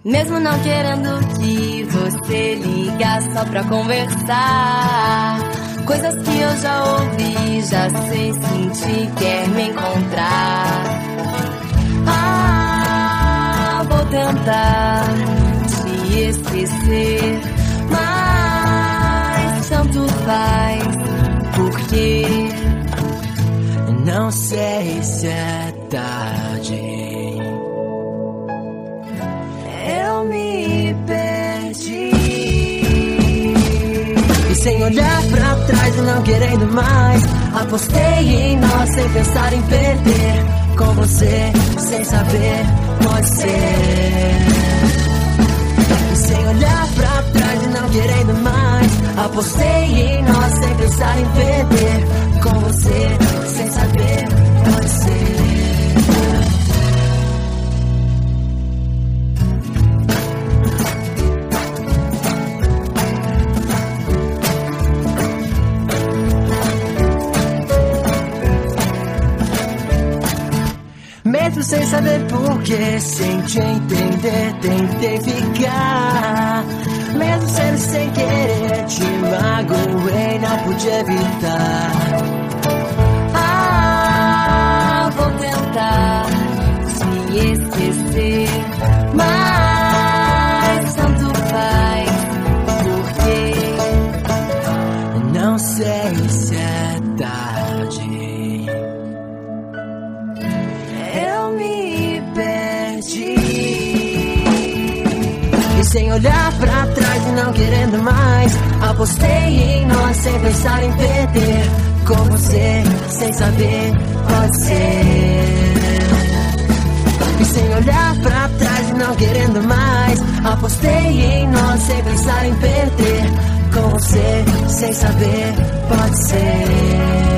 Mesmo não querendo que você liga só pra conversar. Coisas que eu já ouvi, já sei sentir, quer me encontrar. Vou tentar te esquecer, mas tanto faz, porque não sei se é tarde. Eu me perdi. E sem olhar pra trás e não querendo mais, apostei em nós sem pensar em perder. Com você, sem saber, pode ser. E sem olhar pra trás e não querendo mais, apostei em nós sem pensar em perder. Com você, sem saber, pode ser. Mesmo sem saber porquê, sem te entender, tentei ficar. Mesmo sendo sem querer, te magoei, não pude evitar. Vou tentar te esquecer, mas tanto faz, porque não sei se é tarde. Eu me perdi. E sem olhar pra trás e não querendo mais, apostei em nós sem pensar em perder. Com você, sem saber, pode ser. E sem olhar pra trás e não querendo mais, apostei em nós sem pensar em perder. Com você, sem saber, pode ser.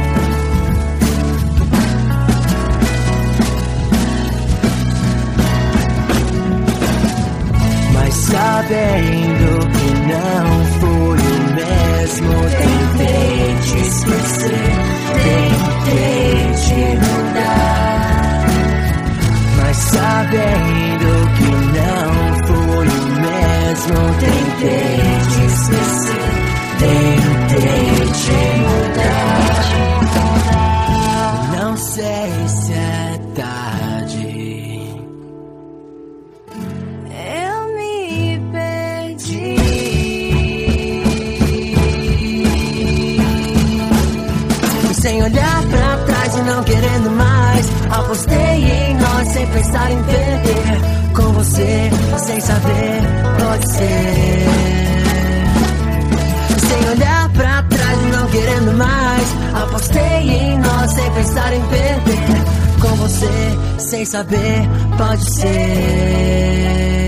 Sabendo que não foi o mesmo, tentei te esquecer, tentei te mudar. Mas sabendo que não foi o mesmo, tentei te esquecer, tentei te mudar. Não sei se é tarde. Sem olhar pra trás e não querendo mais, apostei em nós sem pensar em perder. Com você, sem saber, pode ser. Sem olhar pra trás e não querendo mais, apostei em nós sem pensar em perder. Com você, sem saber, pode ser.